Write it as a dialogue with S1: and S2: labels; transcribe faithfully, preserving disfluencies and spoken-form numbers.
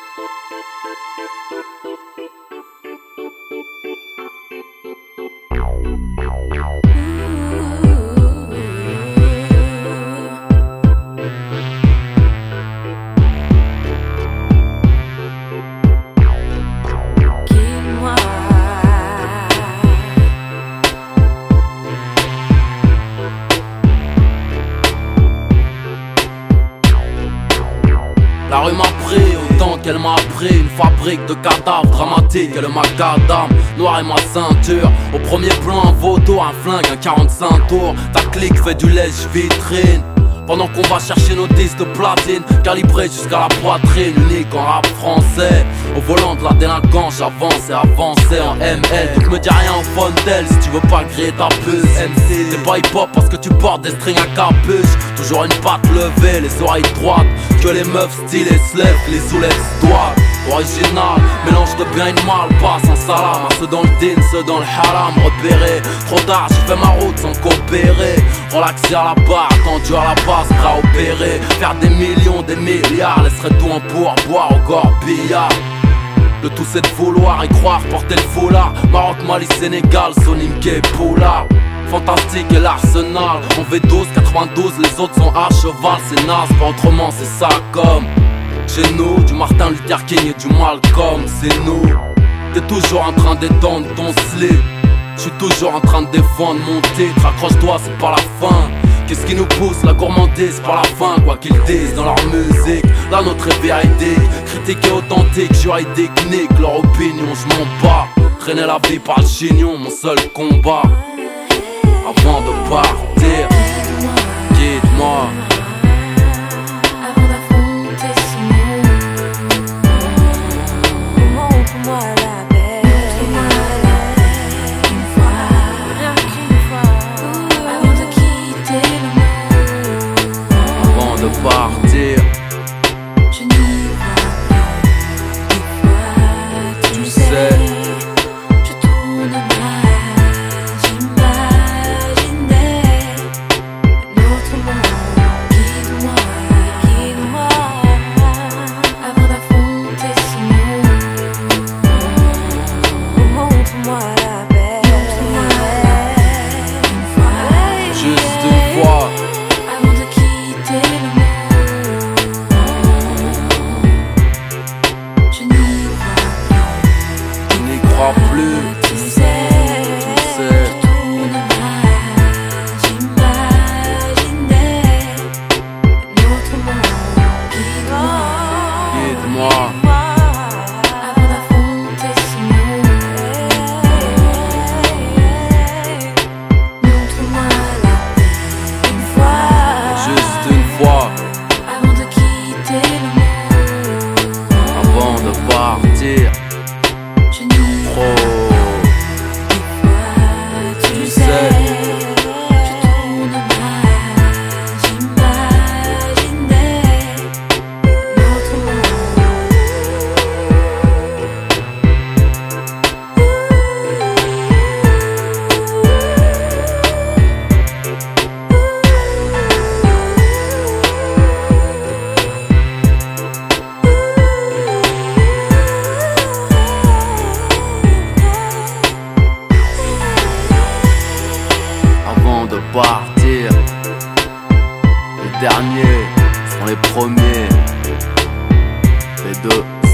S1: La rue m'a pris autant qu'elle m'a pris. Une fabrique de cadavres dramatiques et le macadam. Noir et ma ceinture. Au premier plan un vautour, un flingue, un quarante-cinq tours. Ta clique fait du lèche-vitrine. Pendant qu'on va chercher nos disques de platine, calibrés jusqu'à la poitrine, unique en rap français. Au volant de la délinquance, j'avance et avance en M L. Donc me dis rien au Fontel si tu veux pas griller ta puce. M C, t'es pas hip-hop parce que tu portes des strings à capuche. Toujours une patte levée, les oreilles droites. Que les meufs stylées se lèvent, les soulettes se doivent. Original, mélange de bien et de mal, passe un salam. À ceux dans le din, ceux dans le haram, repéré. Trop tard, j'ai fait ma route sans coopérer. Relaxé à la barre, attendu à la base, prêt à opérer. Faire des millions, des milliards, laisserait tout en pourboire au corbillard. Le tout c'est de vouloir y croire, porter le foulard. Maroc, Mali, Sénégal, Sonimke, Poulard. Fantastique et l'arsenal. En V douze, quatre-vingt-douze, les autres sont à cheval. C'est naze, pas autrement, c'est ça comme chez nous, du Martin Luther King et du Malcolm, c'est nous. T'es toujours en train d'étendre ton slip. J'suis toujours en train de défendre mon titre. Accroche-toi, c'est pas la fin. Qu'est-ce qui nous pousse, la gourmandise, par la fin. Quoi qu'ils disent dans leur musique, la nôtre est véridique. Critique et authentique, juridique, nique leur opinion, j'm'en bats. Traîner la vie par le chignon, mon seul combat. Avant de partir, guide-moi. Partir,
S2: je n'y crois plus. Tu sais, je tourne mal. J'imaginais un autre monde. Guide-moi, guide-moi avant d'affronter ce monde. Montre-moi la paix. Une fois,
S1: juste une fois.
S2: avant de quitter le monde.
S1: Plus,
S2: tu sais,
S1: tu sais.
S2: je tourne mal, j'imaginais un autre monde. Guide-moi,
S1: Guide-moi,
S2: avant d'affronter ce monde. Montre-moi la paix une fois,
S1: juste une fois.
S2: avant de quitter le monde.
S1: Avant de partir.
S2: Je n'y
S1: Oh,
S2: tu sais, je tourne mal, j'imaginais notre monde.
S1: avant de partir. Les derniers sont les premiers. Les deux